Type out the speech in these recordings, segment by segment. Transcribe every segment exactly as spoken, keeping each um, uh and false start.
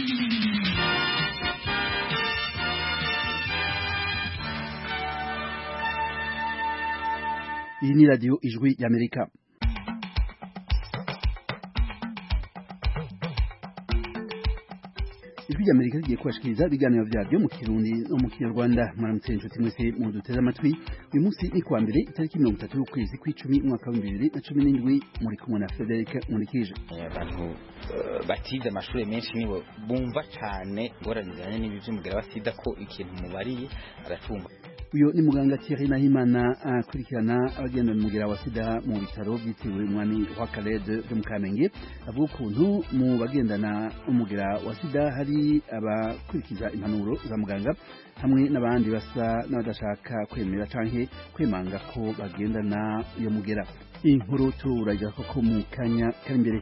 Iyi ni radio Ijwi y'Amerika. Ijwi y'Amerika rigiye kubashikiriza ibiganiro vyaryo mu Kirundi no mu Kinyarwanda. Mwaramutse inshuti mwese mu duteze amatwi. Uyu munsi ni kuwa mbere itariki mirongo itatu y'ukwezi kw'icumi umwaka wa bibiri na cumi n'indwi, muri kumwe na Frederic Munikije. Abantu batize amashuri menshi nibo bumva cyane ngoranizanye n'iby'umugera basida ko ikintu mubariye aracumba. Uyo ni muganga Thierry Nahimana akurikirana abagenda mugera wa sida mu bitaro byitiriwe umwami wa Kalede byo mu Kamenge. Avuga ukuntu mu bagendana umugera wa sida hari abakurikiza impanuro za muganga hamwe n'abandi basa n'abadashaka kwemera canke kwemanga ko bagendana iyo mugera. Inkuru turagira ko mu kanya kari imbere.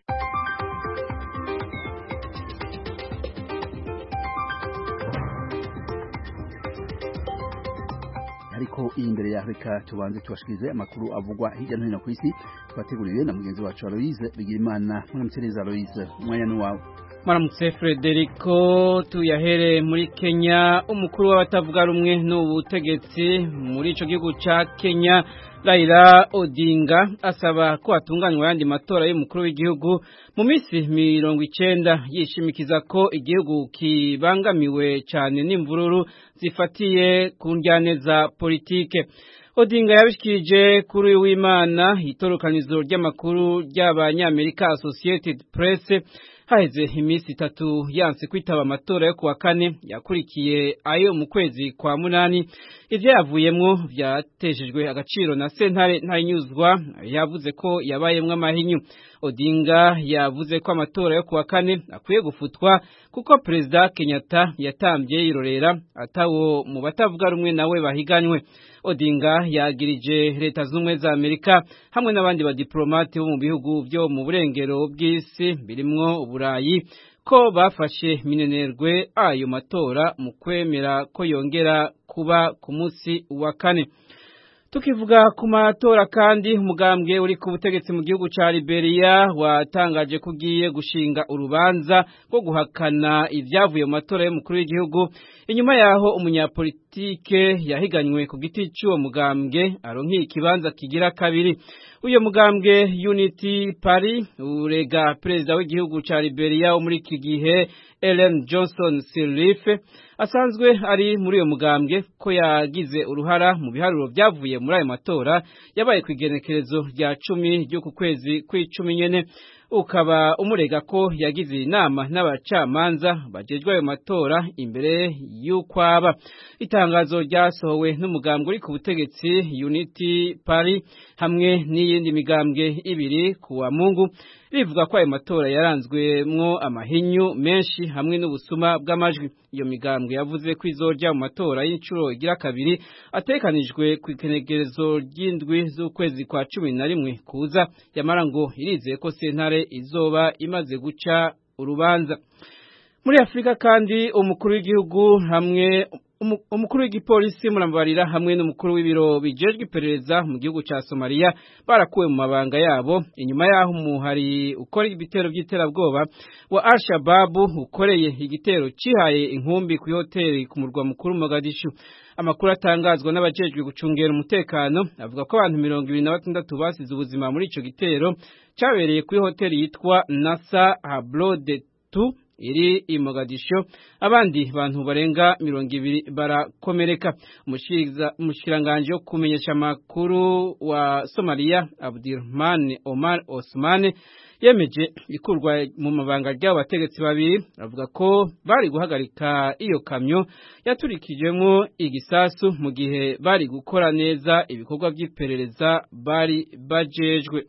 Ariko imbere ya Afrika tubanze tubashikirize amakuru avugwa hirya no hino ku isi twateguriwe na mugenzi wacu Aloise Bigirimana. Mwaramutse Aloise, mwanya ni wawe. Mwaramutse Frederico, tuyahere muri Kenya. Umukuru w'abatavuga rumwe n'ubutegetsi muri ico gihugu ca Kenya, Raila Odinga, asaba ko hatunganywa yandi matora y'umukuru w'igihugu mu minsi mirongo icenda, yishimikiza ko igihugu kibangamiwe cyane n'imvururu zifatiye ku njyaneza politike. Odinga yabishikije kuri uyu w'Imana itorukanizo ry'amakuru ry'abanyamerika Associated Press haheze iminsi itatu yanse kwitaba amatora yo kuwa kane yakurikiye ayo mu kwezi kwa munani. Ivyo yavuyemwo vyateshejwe agaciro na sentare ntayinyuzwa, yavuze ko yabayemwo amahinyu. Odinga yavuze ko amatora yo kuwa kane akwiye gufutwa kuko Perezida Kenyatta yatambye yirorera atawo mu batavuga rumwe nawe bahiganywe. Odinga yagirije leta z'umwe za Amerika hamwe n'abandi badiplomate bo mu bihugu byo mu burengero bw'isi birimwo Uburayi ko bafashe minenerwe ayo matora mu kwemera ko yongera kuba ku munsi wa kane. Tukivuga ku matora kandi, umugambwe uri ku butegetsi mu gihugu ca Liberia watangaje kugiye gushinga urubanza rwo guhakana ivyavuye mu matora y'umukuru w'igihugu, inyuma yaho umunyapolitike yahiganywe ku giti cy'uwo mugambwe aronkiye ikibanza kigira kabiri. Uyo mugambwe Unity Party urega perezida w'igihugu ca Liberia wo muri iki gihe Ellen Johnson Sirleaf asanzwe ari muri uyo mugambwe ko yagize uruhara mu biharuro byavuye muri ayo matora yabaye ku igenekerezo rya cumi ryo ku kwezi kw'icumi nyene, ukaba umurega ko yagize inama n'abacamanza bajejwe ayo matora imbere y'ukwaba. Itangazo ryasohowe n'umugambwe uri ku butegetsi Unity Party hamwe n'iyindi migambwe ibiri kuwa Mungu rivuga ko ayo matora yaranzwemwo amahinyu menshi hamwe n'ubusuma bw'amajwi. Iyo migambwe yavuze ko izorya mu matora y'incuro igira kabiri atekanijwe ku ikenegerezo ry'indwi z'ukwezi kwa cumi na rimwe kuza, yamara ngo irizeye ko sentare izoba imaze guca urubanza. Muri Afrika kandi, umukuru w'igihugu hamwe umukuru w'igipolisi murambarira hamwe n'umukuru w'ibiro bijejwe iperereza mu gihugu ca Somalia barakuwe mu mabanga yabo inyuma yaho umuhari ukora ibitero by'iterabwoba wa Al-Shabaab ukoreye igitero cihaye inkumbi ku hoteli ku murwa mukuru Mogadishu. Amakuru atangazwa n'abajejwe gucungera umutekano avuga ko abantu mirongo ibiri na batandatu basize ubuzima muri ico gitero cabereye kuri hoteli yitwa Nasa Hablode tu iri i Mogadisho. Abandi bantu barenga mirongo ibiri barakomereka. Umushikiranganje wo kumenyesha amakuru wa Somalia Abdirahman Omar Osman yemeje ikurwa mu mabanga ry'abo bategetsi babiri, avuga ko bari guhagarika iyo kamyo yaturikijemo igisasu mu gihe bari gukora neza ibikorwa by'iperereza bari bajejwe.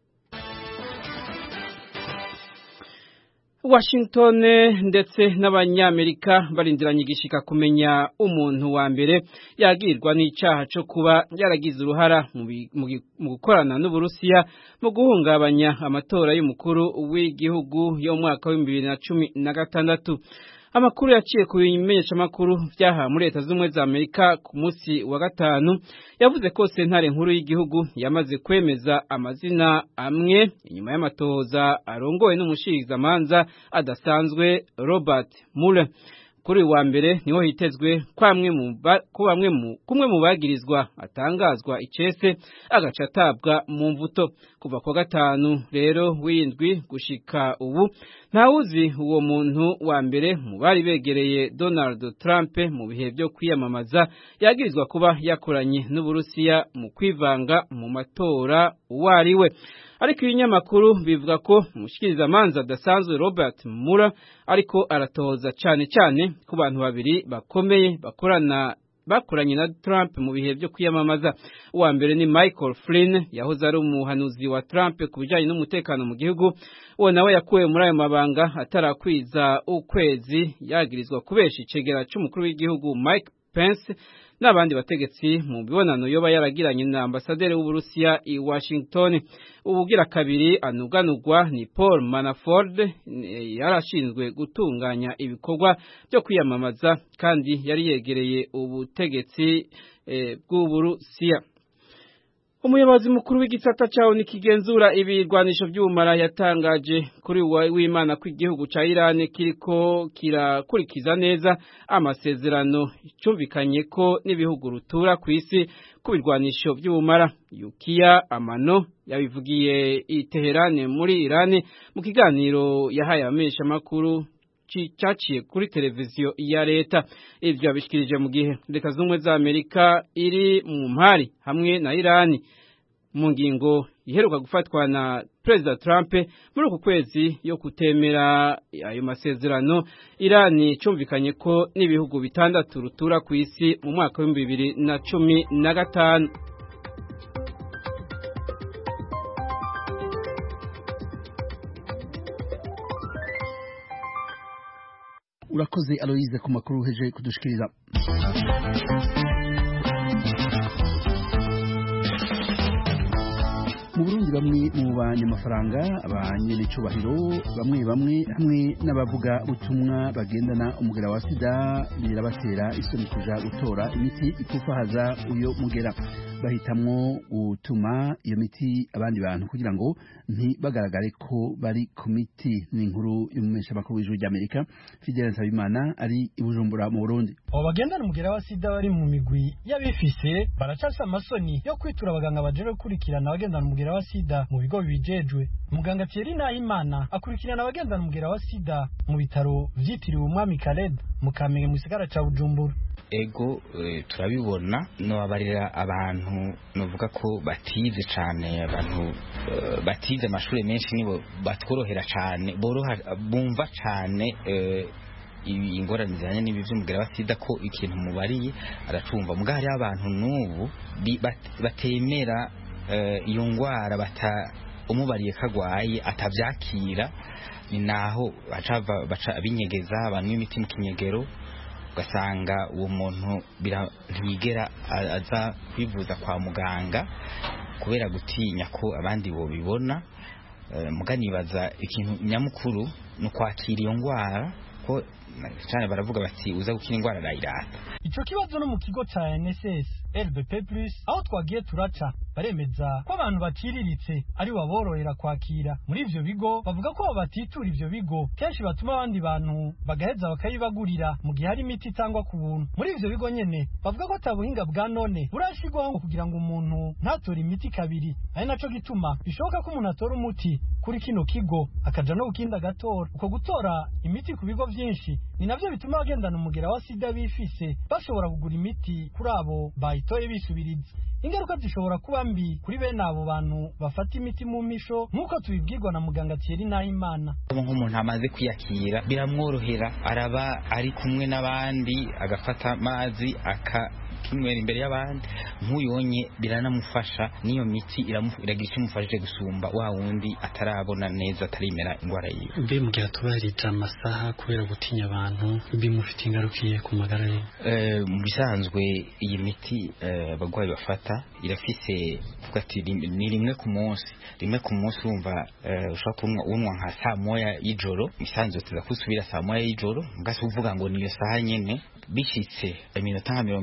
Washington ndetse n'abanyamerika barindiranye igishika kumenya umuntu wa mbere yagirwa n'icaha cyo kuba yaragize uruhara mu gukorana n'Uburusiya mu guhungabanya amatora y'umukuru w'igihugu yo mu mwaka wa bibiri na cumi na gatandatu. Amakuru yaciye ku bimenyesha makuru vyaha muri Leta z'Ubumwe za Amerika ku munsi wa gatanu yavuze ko sentare nkuru y'igihugu yamaze kwemeza amazina amwe inyuma y'amatohoza arongowe n'umushikirizamanza adasanzwe Robert Mueller. Kuri wa mbere niho hitezwe kwamwe mu ko bamwe mu kumwe mu bagirizwa atangazwa icese agaca atabwa mu mvuto kuva kwa gatanu rero windwi gushika ubu ntawuzi uwo muntu wa mbere mu bari begereye Donald Trump mu bihe byo kwiyamamaza yagirizwa kuba yakoranye n'Uburusiya mu kwivanga mu matora uwariwe. Ariko ibinyamakuru bivuga ko umushikiriza manza adasanzwe Robert Mueller ariko aratoza cyane cyane ku bantu babiri bakomeye bakorana bakoranye na Trump mu bihe byo kwiyamamaza. Uwa mbere ni Michael Flynn yahoze ari umuhanuzi wa Trump ku bijyanye n'umutekano mu gihugu. Uwo nawe yakuwe muri ayo mabanga atarakwiza ukwezi yagirizwa kubesha icegera cy'umukuru w'igihugu Mike Pence n'abandi bategetsi mu bibonano yoba yaragiranye na ambasaderi w'Uburusiya i Washington. Ubugira kabiri anuganurwa ni Paul Manafort yarashinzwe gutunganya ibikorwa byo kwiyamamaza kandi yari yegereye ubutegetsi e, bw'Uburusiya. Umuyobozi mukuru w'igisata cyawo nikigenzura ibirwanisho by'ubumara yatangaje kuri w'Imana ko igihugu ca Iran kiriko kirakurikiza neza amasezerano cyumvikanye ko n'ibihugu rutura ku isi ku birwanisho by'ubumara. Yukiya Amano yabivugiye i Teheran muri Iran mu kiganiro yahaye abamenyesha makuru cyaciye kuri televiziyo ya leta. Ivyo yabishikirije mu gihe Leta Zunze za Amerika iri mu mpari hamwe na Iran mu ngingo iheruka gufatwa na President Trump muri uku kwezi yo kutemera ayo masezerano. Iran cyumvikanye ko n'ibihugu bitandatu rutura ku isi mu mwaka wa bibiri na cumi na gatanu. Urakoze Aloise ku makuru heje kudushikiriza. Mu Burundi bamwe mu banyamafaranga abanyenicubahiro bamwe bamwe hamwe n'abavuga ubutumwa bagendana umugera wa sida birabatera isoni kuja gutora imiti ikufahaza uyo mugera. Bahitamwo gutuma iyo miti abandi bantu kugira ngo ntibagaragare ko bari ku miti. Ni inkuru y'umumesha makuru w'ijuru ry'Amerika Fidel Nsabimana ari i Bujumbura mu Burundi. Abo bagendana umugera wa sida bari mu migwi y'abifise baracasa amasoni yo kwitura abaganga baje gukurikirana abagendana umugera wa sida mu bigo bibijejwe. Muganga Thierry Nahimana akurikirana abagendana umugera wa sida mu bitaro vyitiriwe Umwami Khaled mu Kamenge mu gisagara ca Bujumbura. Ego e, turabibona no abarira abantu novuga ko batize cyane abantu uh, batize amashuri menshi nibo batworohera cyane boroha bumva cyane uh, ingorane zijanye n'ibi vy'umugera wa sida ko ikintu mubariye aracumva muga hari abantu n'ubu bat, batemera uh, iyo ngwara bata umubariye kagwaye atavyakira ni naho bacava baca binyegeza abantu imiti mu kinyegero ugasanga uwo muntu ntiyigera aza kwivuza kwa muganga kubera gutinya ko abandi bo bibona. Muganibaza ikintu nyamukuru no kwakira iyo ngwara ko cyane baravuga bati uza gukira ingwara rayirata. Ico kibazo no mu kigo ca N S S L B P plus aho twagiye turaca baremeza ko abantu baciriritse ari baborohera kwakira muri ivyo bigo. Bavuga ko batitura ivyo bigo kenshi batuma abandi bantu bagaheza bakayibagurira mu gihe hari imiti cyangwa ku buntu. Muri ivyo bigo nyene bavuga ko atabuhinga bwa none burashigwaho kugira ngo umuntu ntatore imiti kabiri, ari naco gituma bishoboka ko umuntu atora umuti kuri kino kigo akaja no gukinda gatora. Uko gutora imiti ku bigo vyinshi ni navyo bituma abagendana umugera wa sida bifise bashobora kugura imiti kuri abo bayitoye bisubiriza. Ingaruka zishobora kuba mbi kuri bene abo bantu bafata imiti mu misho nk'uko tubibwirwa na muganga Thierry Nahimana. Nk'umuntu amaze kwiyakira biramworohera araba ari kumwe n'abandi agafata amazi aka kinwera imbere y'abandi nk'uyonye biranamufasha niyo miti iragira imufashije gusumba wa wundi atarabona neza atarimera ingwara yiwe. Mbe mugira tubarita amasaha kubera gutinya abantu bimufite ingarukiye ku magara ye. Eh mu bisanzwe iyi miti abagwayi uh, bafata irafise ati ni rimwe ku munsi rimwe ku munsi umva uh, ushaka kunwa unwa nka saa moya y'ijoro bisanzwe tuza kusubira saa moya y'ijoro ngase uvuga ngo niyo saha nyene bishitse iminota nka mirongo itatu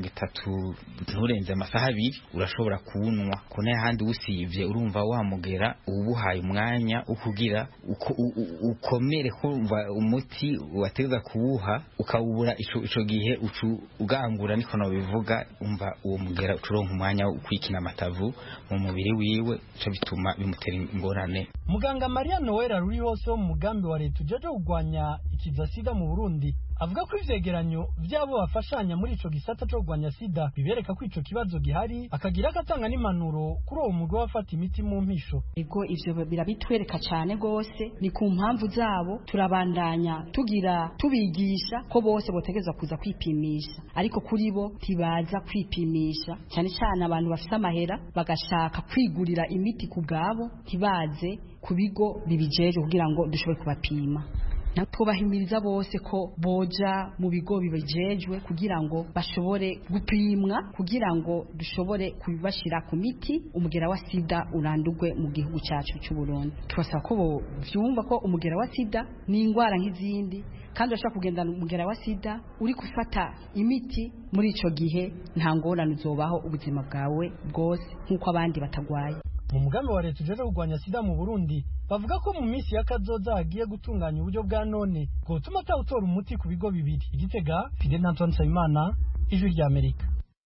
nturenze amasaha abiri urashobora kuwunywa kone handi usivye urumva wamugera ubuhaye umwanya ukugira uko ukomere kumva umuti wateza kuwuha ukawubura ico ico gihe ucu ugangura niko no bivuga umva uwo mugera ucuronka umwanya ukwikina amatavu mu mubiri wiwe cyo bituma bimutera ingorane. Muganga Maria Noel ruri hose mu mugambi wa leta ujeje kugwanya ikiza sida mu Burundi avuga ko ivyegeranyo vyabo bafashanya muri ico gisata cyo kugwanya sida bibereka ko ico kibazo gihari akagira akatanga n'impanuro kuri uwo mugwi wafata imiti mu mpisho. Ego ivyo birabitwereka cyane gose ni ku mpamvu zabo turabandanya tugira tubigisha ko bose botegeza kuza kwipimisha ariko kuri bo tibaza kwipimisha cyane cyane abantu bafite amahera bagashaka kwigurira imiti ku bwabo tibaze ku bigo bibijeje kugira ngo dushobore kubapima. Natubahimiriza bose ko boja mu bigo bibejejwe kugira ngo bashobore gupimwa kugira ngo dushobore kubashira ku miti umugera wa sida urandugwe mu gihugu cyacu cy'u Burundi. Twasaba ko byumva ko umugera wa sida ni ingwara nk'izindi kandi urashaka kugendana umugera wa sida uri gufata imiti muri ico gihe nta ngorane uzobaho ubuzima bwawe bwose nk'uko abandi batagwaye. Mu mugambi wa leta ujeje kugwanya sida mu Burundi bavuga ko mu minsi y'akazoza hagiye gutunganya uburyo bwa none ngo tuma tawutora umuti ku bigo bibiri. Igitega Fidel Antoine Sayimana, Ijwi rya Amerika.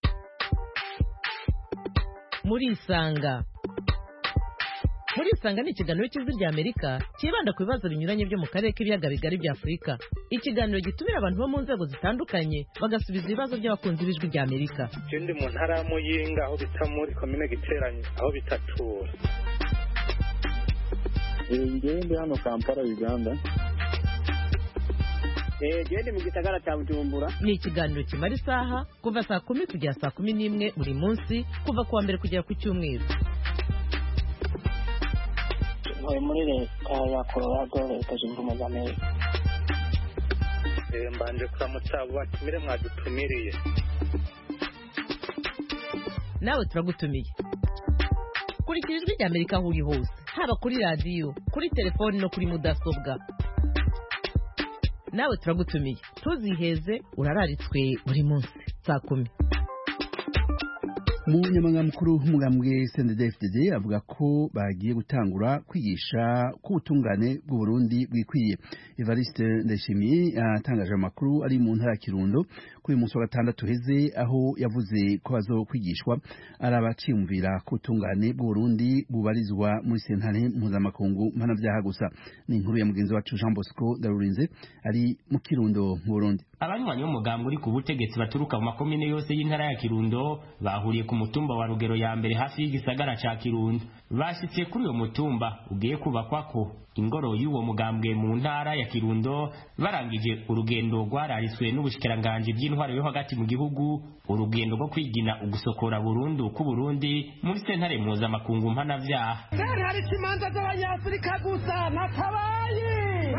Muri Isanga Muri Isanga ni ikiganiro cy'Ijwi rya Amerika kibanda ku bibazo binyuranye byo mu karere k'ibiyaga bigari bya Afurika. Ikiganiro gitumira abantu bo mu nzego zitandukanye bagasubiza ibibazo by'abakunzi b'Ijwi rya Amerika. Ndi mu ntara ya Muyinga aho bita muri komine Giteranye aho bitatura. Ngende hano Kampala Uganda. Eh gende mu gisagara cya Bujumbura. Ni ikiganiro kimara isaha kuva saa kumi kugera saa kumi n'imwe buri munsi kuva kuwa mbere kugera ku cyumweru. Muri muri leta ya Colorado leta zunze ubumwe za Amerika. Eh mbanje kuramutsa batumire mwadutumiriye. Nawe turagutumiye. Kurikira Ijwi rya Amerika aho uri hose haba kuri radio kuri telefone no kuri mudasobwa. Nawe turagutumiye tuziheze urararitswe buri munsi saa kumi. Umunyamabanga mukuru w'umugambwe C N D D F D D avuga ko bagiye gutangura kwigisha ku butungane bw'u Burundi bwikwiye. Evariste Ndayishimiye atangaje amakuru ari mu ntara ya Kirundo kuri umunsi wa gatandatu heze aho yavuze ko bazokwigishwa arabaciyumvira ku butungane bw'u Burundi bubarizwa muri sentare mpuzamakungu mpanavyaha gusa. Ni inkuru ya mugenzi wacu Jean Bosco Darurinze ari mu Kirundo mu Burundi. Abanywanyi b'umugambwe uri ku butegetsi baturuka mu makomine yose y'intara ya Kirundo bahuriye ku mutumba wa Rugero ya mbere hafi y'igisagara ca Kirundo. Bashitse kuri uyo mutumba ugiye kubakwako ingoro y'uwo mugambwe mu ntara ya Kirundo barangije urugendo rwarariswe n'ubushikiranganje by'intwaro yo hagati mu gihugu, urugendo rwo kwigina ugusokora Burundi ku Burundi muri sentare mpuzamakungu mpanavyaha. Hari kimanza z'abanyafrika gusa natabaye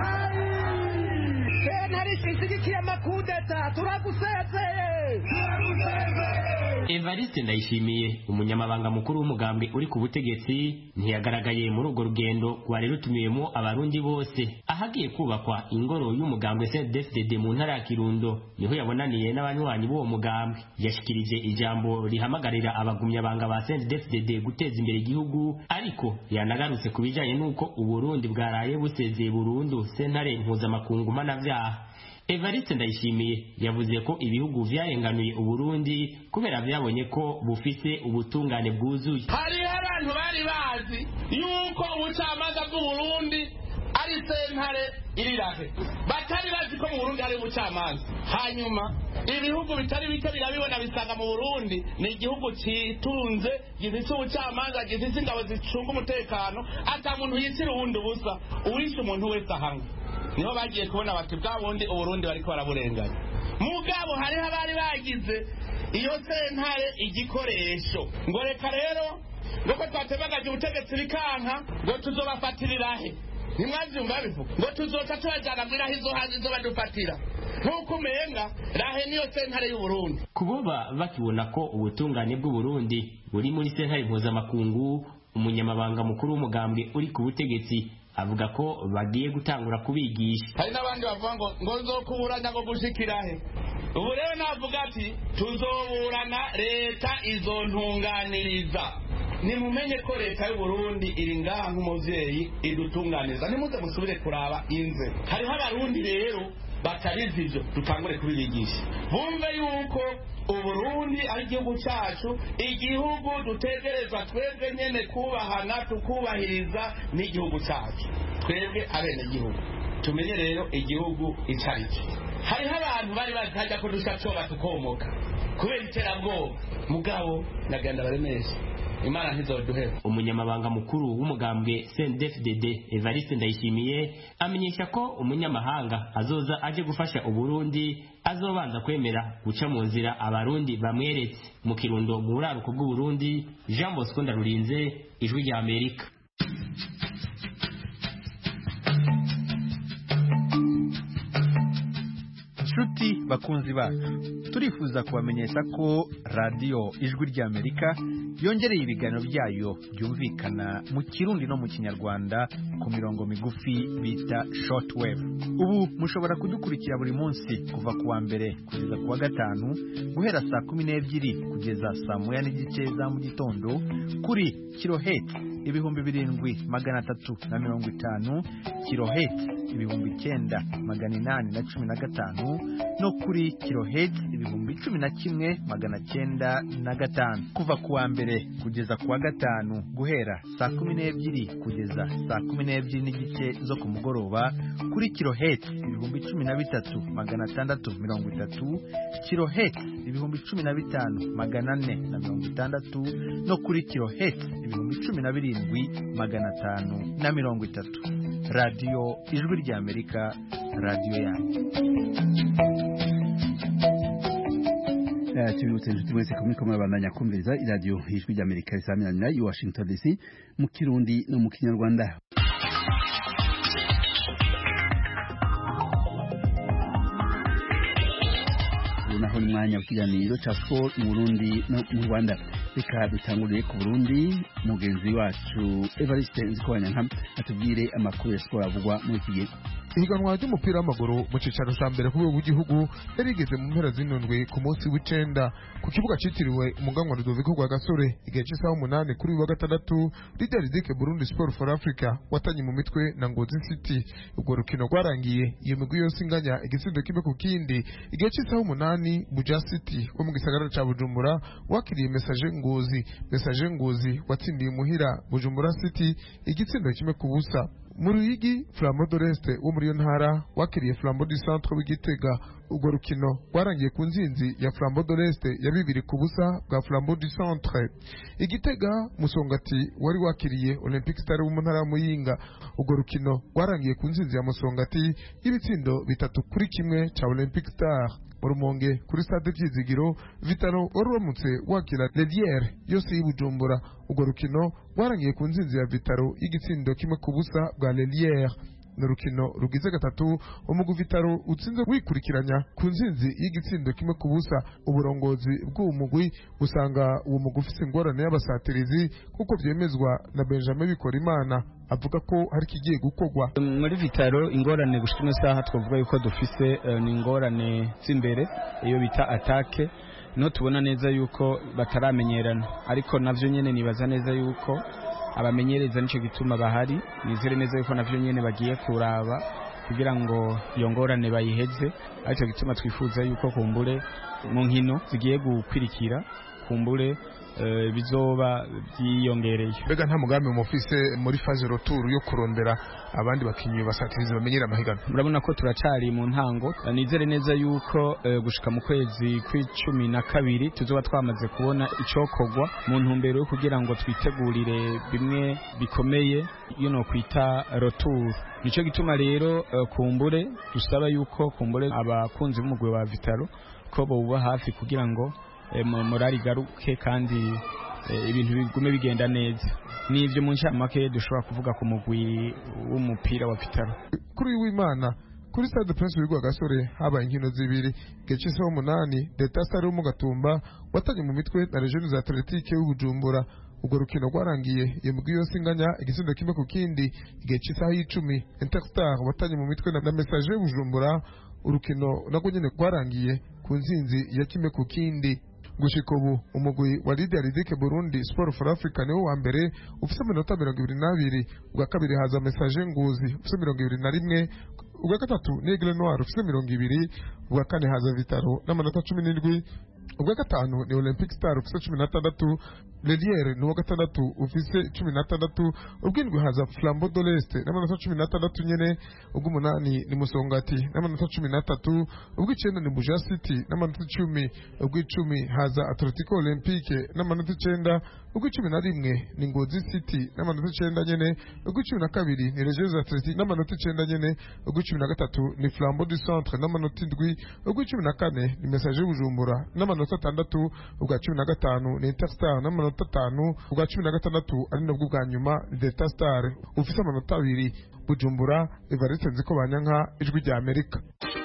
Nari kisigikiya makudeta turagusezeye turagusezeye. Evariste Ndayishimiye umunyamabanga mukuru w'umugambwe uri ku butegetsi ntiyagaragaye muri urwo rugendo rwari rutumiyemo abarundi bose. Ahagiye kubakwa ingoro y'umugambwe C N D D F D D mu ntara ya Kirundo niho yabonaniye n'abanywanyi b'uwo mugambwe. Yashikirije ijambo rihamagarira abagumya banga ba C N D D F D D guteza imbere igihugu, ariko yanagarutse kubijanye nuko uburundi bwaraye busezeye burundu sentare mpuzamakungu mpanavyaha. Evariste Ndayishimiye yavuze ko ibihugu vyarenganuye uburundi kubera byabonye ko bufise ubutungane bwuzuye. Hari abantu bari bazi yuko ubucamanza bw'uburundi ari sentare irirahe, batari bazi ko mu Burundi hari ubucamanza. Hanyuma ibihugu bitari bike birabibona bisanga mu Burundi ni igihugu citunze gifise ubucamanza gifise ingabo zicunga umutekano ata muntu yitira uwundi ubusa uwishe umuntu wese ahanga. Niho bagiye kubona bati bwa bundi uburundi bariko baraburenganya. Mugabo hari abari bagize iyo sentare igikoresho ngo reka rero ngo ko twatebagaje ubutegetsi bikanka ngo tuzobafatirirahe. Nimwavyumva bivuga ngo tuzoca tubajana mwiraho izo hanze zo badufatira nkuko umenga rahe niyo sentare y'Uburundi. Kuboba bakibona ko ubutungane bw'Uburundi buri muri sentare mpuzamakungu, umunyamabanga mukuru w'umugambwe uri ku butegetsi avuga ko bagiye gutangura kubigisha. Hari n'abandi bavuga ngo ngo nzokuburanya ngo gushikirahe ubu rero navuga ati tuzoburana leta izontunganiriza nimumenye ko leta y'u Burundi iri ngaha nk'umuvyeyi idutunganiza nimuze musubire kuraba inze hariho abarundi rero batarizi ivyo dutangure kubibigisha bumve yuko Uburundi ari igihugu cyacu igihugu dutegereza twebwe nyene kubahana tukubahiriza n'igihugu cyacu twebwe abene igihugu tumenye rero igihugu icariki hariho abantu bari bazajya ko dushacoba tukomoka kubera iterabwoba mugabo nagenda baremesha Imana ntizoduheba. Umunyamabanga mukuru w'umugambwe C N D F D D Evariste Ndayishimiye amenyesha ko umunyamahanga azoza aje gufasha Uburundi azobanza kwemera guca mu nzira abarundi bamweretse. Mu Kirundo mu buraruko bw'u Burundi, Jean Bosco Ndarurinze, Ijwi rya Amerika. Nshuti bakunzi bacu, turifuza kubamenyesha ko radio Ijwi rya Amerika yongereye ibiganiro byayo byumvikana mu Kirundi no mu Kinyarwanda ku mirongo migufi bita shortwave. Ubu mushobora kudukurikira buri munsi kuva kuwa mbere kugeza kuwa gatanu guhera saa kumi n'ebyiri kugeza saa moya n'igice za mu gitondo kuri kilohertz ibihumbi birindwi magana atatu na mirongo itanu, kilohertz ibihumbi icyenda magana inani na cumi na gatanu no kuri kilohertz ibihumbi cumi na kimwe magana cyenda na gatanu. Kuva kuwa mbere kugeza kuwa gatanu guhera saa kumi n'ebyiri kugeza saa kumi n'ebyiri n'igice zo ku mugoroba kuri kilohertz ibihumbi cumi na bitatu magana atandatu mirongo itatu, kilohertz ibihumbi cumi na bitanu magana ane na mirongo itandatu no kuri kilohertz ibihumbi cumi na birindwi magana atanu na mirongo itatu. Radio Ijwi rya Amerika, radio yanyu. Tubibutse inshuti mwese ko muriko murabandanya kumviriza iradiyo Ijwi rya Amerika isaminanira i Washington D C mu Kirundi no mu Kinyarwanda. Naho ni mwanya w'ikiganiro ca sport mu Burundi no mu Rwanda. Reka dutangurire ku Burundi, mugenzi wacu Evariste Nzikobanyanka atubwire amakuru ya sport avugwa muri iki gihe. Ihiganwa ry'umupira w'amaguru mu cicaro ca mbere ku rwego rw'igihugu yarigeze mu mpera z'indwi ku munsi w'icenda ku kibuga citiriwe umuganwa Rudoviko Rwagasore igihe c'isaha umunani kuri uyu wa gatandatu Leader Dike Burundi Sport for Africa watanye mu mitwe na Ngozi City. Ubwo rukino rwarangiye iyo migwi yose inganya igitsindo kimwe ku kindi igihe c'isaha umunani Buja City wo mu gisagara ca Bujumbura wakiriye Message Ngozi Message Ngozi watsindiye muhira Bujumbura City igitsindo kimwe ku busa. Mu Ruyigi Flambeau de l'Est wo muri yo ntara wakiriye Flambeau du Centre w'Igitega. Ubwo rukino rwarangiye ku nzinzi ya Flambeau de l'Est ya bibiri ku busa bwa Flambeau du Centre. Igitega Musongati wari wakiriye Olympic Star wo mu ntara ya Muyinga. Ubwo rukino rwarangiye ku nzinzi ya Musongati ibitsindo bitatu kuri kimwe ca Olympic Star. Rumonge kuri stade Vyizigiro Vitalo waramutse wakira Lelière yose y'Ibujumbura. Ubwo rukino rwarangiye ku nzinzi ya Vitalo y'igitsindo kimwe ku busa bwa Lelière. N'urukino rugize gatatu umugu Vitalo utsinze wikurikiranya ku nzinzi y'igitsindo kimwe ku busa. Uburongozi bw'uwo mugwi busanga uwo mugwi ufise ingorane y'abasatirizi kuko vyemezwa na Benjamin Bikorimana avuga ko hari kigiye gukorwa muri Vitalo. Ingorane gushika isaha twavuga yuko dufise uh, ni ingorane z'imbere iyo bita attaque no tubona neza yuko bataramenyerana, ariko navyo nyene nibaza neza yuko abamenyereza nico gituma bahari. Nizere neza yuko navyo nyene bagiye kuraba kugira ngo iyo ngorane bayiheze, ariko gituma twifuza yuko kumbure mu nkino zigiye gukwirikira kumbure Uh, bizoba byiyongereye. Mbega nta mugambi mufise muri phase retour yo kurondera abandi bakinyi basatirizi bamenyera amahigano? Murabona ko turacari mu ntango. Uh, nizere neza yuko uh, gushika mu kwezi kw'icumi na kabiri tuzoba twamaze kubona icokogwa mu ntumbero yo kugira ngo twitegurire bimwe bikomeye iyo no kwita retour. Nico gituma rero uh, kumbure dusaba yuko kumbure abakunzi b'umugwe wa Vitalo ko boba hafi kugira ngo morali garuke kandi ibintu bigume bigenda neza. Nivyo mu nshamake dushobora kuvuga ku mugwi w'umupira wa Vitalo. Kuri w'Imana kuri Stade Prince Rwagasore habaye inkino zibiri gece sa umunani Delta Star wo mu Gatumba watanye mu mitwe na Region za Athletique y'Ubujumbura. Ubwo rukino rwarangiye iyo mugwi yose inganya igitsindo kimwe ku kindi igihe cy'isaha y'icumi. Interstar watanye mu mitwe na Message y'Ubujumbura. urukino nagwo nyene rwarangiye ku nsinzi ya kimwe ku kindi. Gushika ubu umugwi wa Lydia Ridike Burundi Sport for Africa niwo wa mbere ufite amanota mirongo ibiri n'abiri, ubwa kabiri haza Message Nguzi ufite mirongo ibiri na rimwe, ubwa gatatu ni Aigle Noir ufite mirongo ibiri, ubwa kane haza Vitaro n'amanota cumi n'indwi, ubwa gatanu ni Olympic Star ufite cumi na tandatu, Leliere ni uwa gatandatu ufite cumi na tandatu, ubwindwi haza Flambeau de l'Est n'amanota cumi na tandatu nyene, ubw'umunani ni Musongati n'amanota cumi na tatu, ubw'icenda ni Buja City n'amanota icumi, ubw'icumi haza Atletico Olympique n'amanota icenda, ubw'icumi na rimwe ni Ngozi City n'amanota icenda nyene, ubw'icumi na kabiri ni Regis Athletic n'amanota icenda nyene, ubw'icumi na gatatu ni Flambeau du Centre n'amanota indwi, ubw'icumi na kane ni Message Bujumbura n'amanota atandatu, ubwa cumi na gatanu ni Interstar n'amanota atanu, ubwa cumi na gatandatu ari nabwo bwa nyuma ni Delta Star ufite amanota abiri. Bujumbura, Evariste Nzikobanyanka, Ijwi rya Amerika.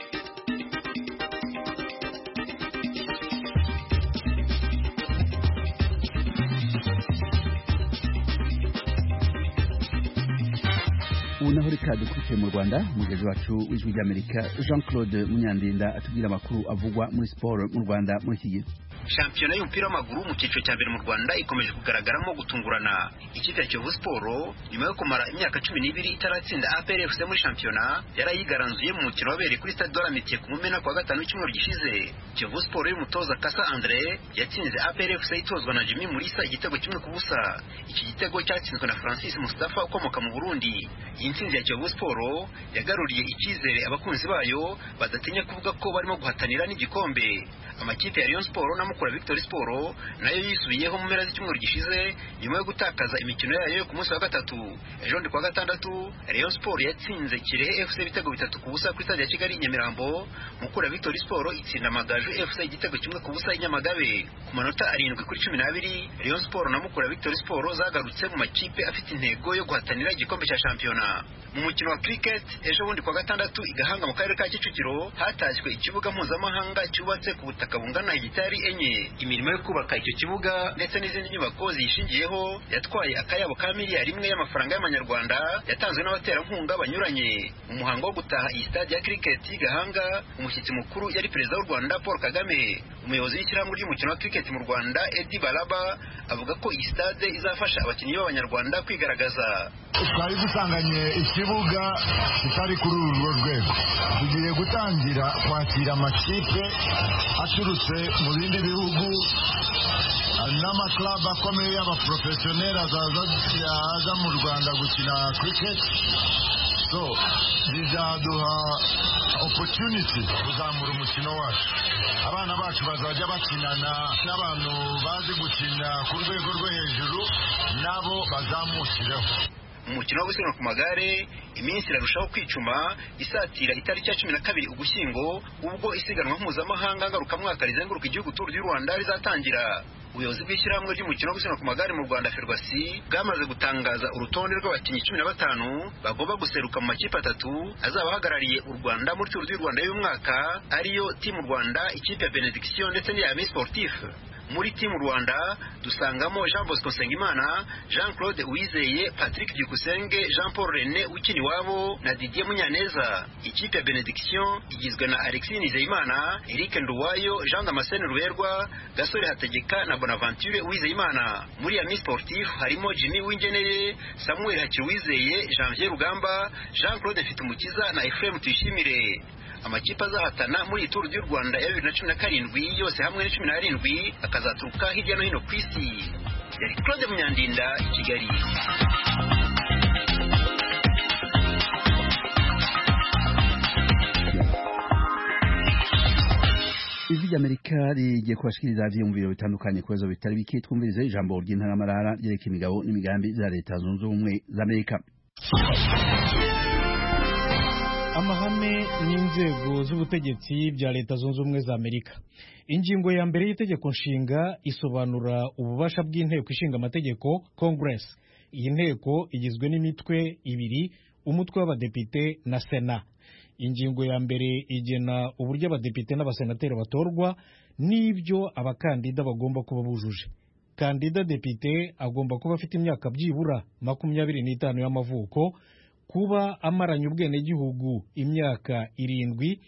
unaho reka dukurikiye mu Rwanda umugezi wacu w'Ijwi ry'Amerika Jean Claude Munyandinda atubwira amakuru avugwa muri siporo mu Rwanda muri iki gihe. Shampiyona y'umupira w'amaguru mu cyiciro cya mbere mu Rwanda ikomeje kugaragaramo gutungurana. Ikipe ya Kiyovu Sport nyuma yo kumara imyaka cumi n'ibiri itaratsinda A P R F C muri shampiyona yarayigaranzuye mu mukino wabereye kuri Stade de l'Amitié ku Mumena kwa gatanu w'icyumweru gishize. Kiyovu Sport y'umutoza Kasa André yatsinze A P R F C itozwa na Jimmy Mulisa igitego kimwe ku busa. Iki gitego cyatsinzwe na Francis Mustafa ukomoka mu Burundi. Iyi ntsinzi ya Kiyovu Sport yagaruriye icyizere abakunzi bayo badatinya kuvuga ko barimo guhatanira n'igikombe. Amakipe ya Rayon Sport na Mukura Victory Sport nayo yisubiyeho mu mpera z'icyumweru gishize nyuma yo gutakaza imikino yayo ku munsi wa gatatu. Ejo ndi kwa gatandatu Rayon Sport yatsinze Kirehe F C ibitego bitatu ku busa kuri stade ya Kigali Nyamirambo. Mukura Victory Sport itsinda Amagaju F C igitego kimwe ku busa i Nyamagabe. Ku manota arindwi kuri cumi n'abiri Rayon Sport na Mukura Victory Sport zagarutse mu makipe afite intego yo guhatanira igikombe cya shampiyona. Mu mukino wa cricket ejo bundi kwa gatandatu igahanga mu karere ka Kicukiro hatashywe ikibuga mpuzamahanga cyubatse ku butaka bungana hegitari enye. Imirimo yo kubaka icyo kibuga ndetse n'izindi nyubako zishingiyeho yatwaye akayabo ka miliyari imwe y'amafaranga y'amanyarwanda yatanzwe n'abaterankunga banyuranye. Mu muhango wo gutaha iyi stade ya cricket y'igahanga umushyitsi mukuru yari perezida w'u Rwanda Paul Kagame. Umuyobozi w'ishyirahamwe ry'umukino wa cricket mu Rwanda Eddie Balaba avuga ko iyi stade izafasha abakinnyi b'abanyarwanda kwigaragaza. Twari dusanganye ikibuga kitari kuri uru rwego, tugiye gutangira kwakira amakipe aturutse mu bindi bihugu n'amaklabu akomeye y'abaprofesiyoneri azaza mu Rwanda gukina cricket. So bizaduha opportunity kuzamura umukino wacu. Abana bacu bazajya bakinana n'abantu bazi gukina ku rwego rwo hejuru nabo bazamukireho. Umukino wo gusiganwa ku magare iminsi irarushaho kwicuma isatira itariki ya cumi na kabiri Ugushyingo ubwo isiganwa mpuzamahanga ngarukamwaka rizenguruka igihugu Tour du Rwanda rizatangira. Ubuyobozi bw'ishyirahamwe ry'umukino wo gusiganwa ku magare mu Rwanda Ferwasi bwamaze gutangaza urutonde rw'abakinnyi cumi na batanu bagomba guseruka mu makipe atatu azaba ahagarariye u Rwanda muri Tour du Rwanda y'uyu mwaka ariyo Team Rwanda, ikipe ya Benediction ndetse n'iya Ami Sportif. Muri Team Rwanda dusangamo Jean Bosco Nsengimana, Jean Claude Uwizeye, Patrick Byukusenge, Jean Paul René Ukiniwabo na Didier Munyaneza. Ikipe ya Benediction igizwe na Alexis Nizeyimana, Eric Nduwayo, Jean Damascene Ruberwa, Gasore Hategeka na Bonaventure Uwizeyimana. Muri Ami Sportif harimo Jimmy Wingeneye, Samuel Hakiwizeye, Janvier Rugamba, Jean Claude Mfitumukiza na Ephraim Tuyishimire. Amakipe azahatana muri Tour du Rwanda ya bibiri na cumi na karindwi yose hamwe ni cumi n'arindwi akazaturuka hirya no hino ku isi. Yari Claude Munyandinda i Kigali. Ijwi ry'Amerika rigiye kubashikiriza ivyiyumviro bitandukanye ku bibazo bitari bike. Twumvirize ijambo ry'intangamarara ryereka imigabo n'imigambi za Leta Zunze Ubumwe za Amerika. Amahame n'inzego z'ubutegetsi bya Leta Zunze Ubumwe za Amerika. Ingingo ya mbere y'itegeko nshinga isobanura ububasha bw'inteko ishinga amategeko Congress. Iyi nteko igizwe n'imitwe ibiri, umutwe w'abadepite na Sena. Ingingo ya mbere igena uburyo abadepite n'abasenateri batorwa n'ibyo abakandida bagomba kuba bujuje. Kandida depite agomba kuba afite imyaka byibura makumyabiri n'itanu y'amavuko, kuba amaranye ubwenegihugu imyaka irindwi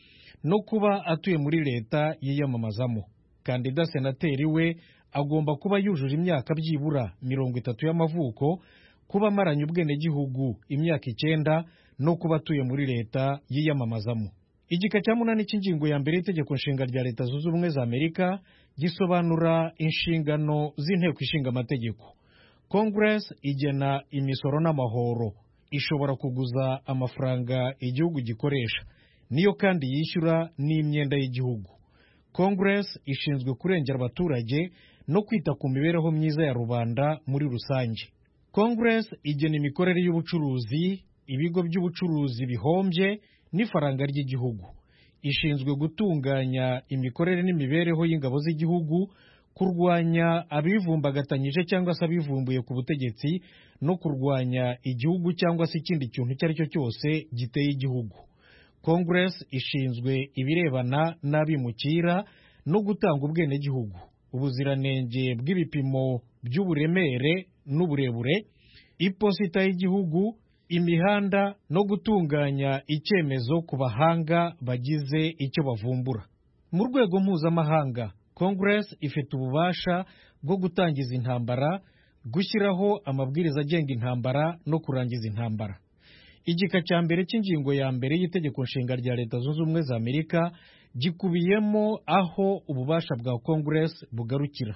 no kuba atuye muri leta yiyamamazamo. Kandida senateri we agomba kuba yujuje imyaka byibura mirongo itatu y'amavuko, kuba amaranye ubwenegihugu imyaka icyenda, no kuba atuye muri leta yiyamamazamo. Igika cya munani cy'ingingo ya mbere y'itegeko nshinga rya Leta Zunze Ubumwe za Amerika gisobanura inshingano z'inteko ishinga amategeko. Congress igena imisoro n'amahoro, ishobora kuguza amafaranga igihugu gikoresha, niyo kandi yishyura n'imyenda y'igihugu. Congress ishinzwe kurengera abaturage no kwita ku mibereho myiza ya rubanda muri rusange. Congress igena imikorere y'ubucuruzi, ibigo by'ubucuruzi bihombye n'ifaranga ry'igihugu. Ishinzwe gutunganya imikorere n'imibereho y'ingabo z'igihugu, kurwanya abivumbagatanyije cyangwa se abivumbuye ku butegetsi, no kurwanya igihugu cyangwa se ikindi kintu icyo ari cyo cyose giteye igihugu. Congress ishinzwe ibirebana n'abimukira no gutanga ubwenegihugu, ubuziranenge bw'ibipimo by'uburemere n'uburebure, iposita y'igihugu, imihanda no gutunganya icyemezo ku bahanga bagize icyo bavumbura. Mu rwego mpuzamahanga, Congress ifite ububasha bwo gutangiza intambara, gushyiraho amabwiriza agenga intambara no kurangiza intambara. Igika cya mbere cy'ingingo ya mbere y'itegeko nshinga rya Leta Zunze Ubumwe za Amerika gikubiyemo aho ububasha bwa Congress bugarukira,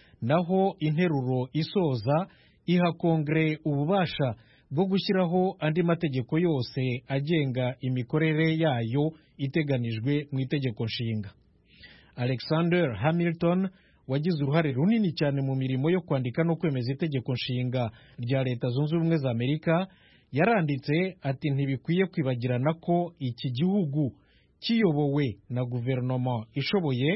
naho interuro isoza iha Kongere ububasha bwo gushyiraho andi mategeko yose agenga imikorere yayo iteganijwe mu itegeko nshinga. Alexander Hamilton wagize uruhare runini cyane mu mirimo yo kwandika no kwemeza itegeko nshinga rya Leta Zunze Ubumwe za Amerika yaranditse ati ntibikwiye kwibagirana ko iki gihugu kiyobowe na guverinoma ishoboye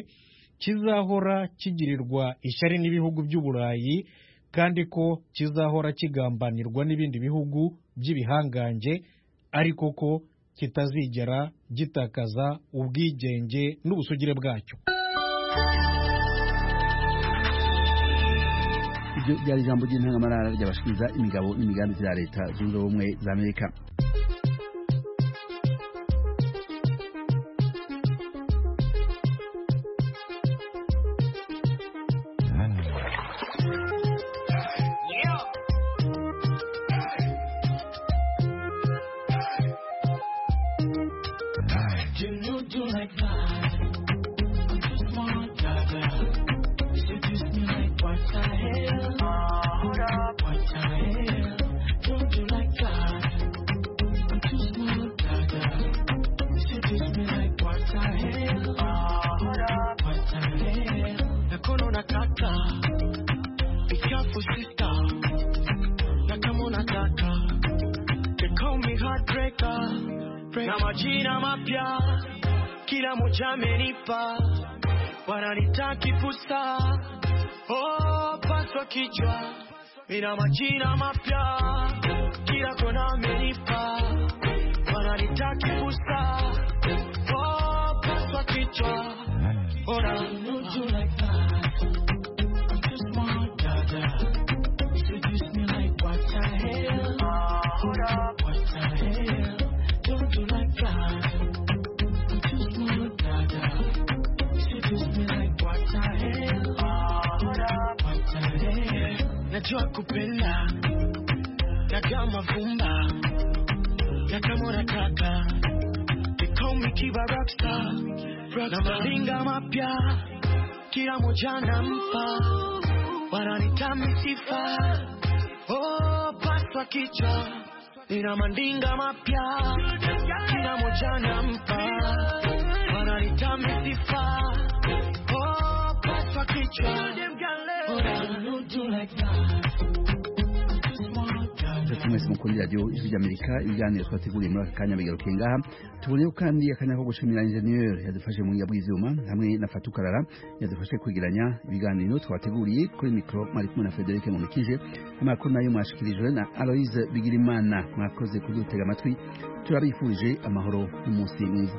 kizahora kigirirwa ishyari n'ibihugu by'Uburayi, kandi ko kizahora kigambanirwa n'ibindi bihugu by'ibihangange, ariko ko kitazigera gitakaza ubwigenge n'ubusugire bwacyo. Ibyo byari ijambo ry'intangamarara ry'abashikiriza imigabo n'imigambi bya Leta Zunze Ubumwe za Amerika. Na majina mapya kila moja amenipa, wananitaki fusa, oh paswa kichwa. Mina majina mapya kila kona amenipa, wananitaki fusa, oh paswa kichwa. Ora nuju like that, I'm just smart dada, seduce me like what the hell, ora what the hell. Don't do like that. I'm too smart, dada. Seduce me like what the hell? What the hell? Najua kupenda, naga mavumba, nakama unataka. They call me Kiba Rockstar, na maringa mapya, kila moja nampa, wananita misifa, oh paswa kichwa. Nina mandinga mapya kila moja nampa, wananita misifa, oh paswa kichwa. Mwese mukundira radio Ijwi ry'Amerika, ibiganiro twateguriye muri aka kanya bigarukiye ngaha. Tuboneyeho kandi akanya ko gushimira ingenieur yadufashe mu ngabo y'ivyuma, hamwe na Fatukarara yadufashe kwigiranya ibiganiro twateguriye. Kuri micro mari kumwe na Frederic Munikije, amakuru nayo mwashikirijwe na Aloise Bigirimana. Mwakoze kudutega amatwi, turabifurije amahoro n'umunsi mwiza.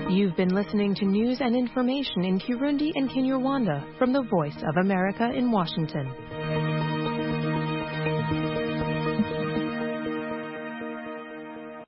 You've been listening to news and information in Kirundi and Kinyarwanda from the Voice of America in Washington.